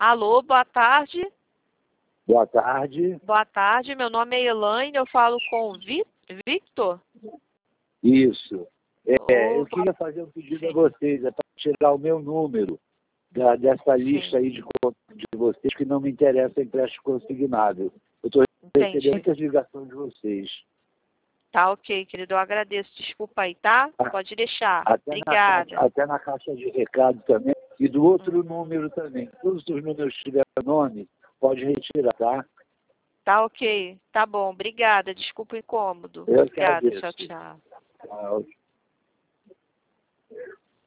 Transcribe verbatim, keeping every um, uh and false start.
Alô, boa tarde. Boa tarde. Boa tarde, meu nome é Elaine, eu falo com o Vi- Victor. Isso. É, eu Opa. queria fazer um pedido Sim. a vocês, é para tirar o meu número da, dessa lista Sim. aí de, con- de vocês que não me interessa empréstimo consignado. Eu estou Entendi. recebendo muitas ligações de vocês. Tá ok, querido, eu agradeço. Desculpa aí, tá? Ah, Pode deixar. Até na, Obrigada. caixa, até na caixa de recado também. E do outro número também. Todos os números que tiver nome, pode retirar, tá? Tá ok, tá bom, obrigada. Desculpa o incômodo. Eu que Obrigada, agradeço. tchau, tchau. Tchau.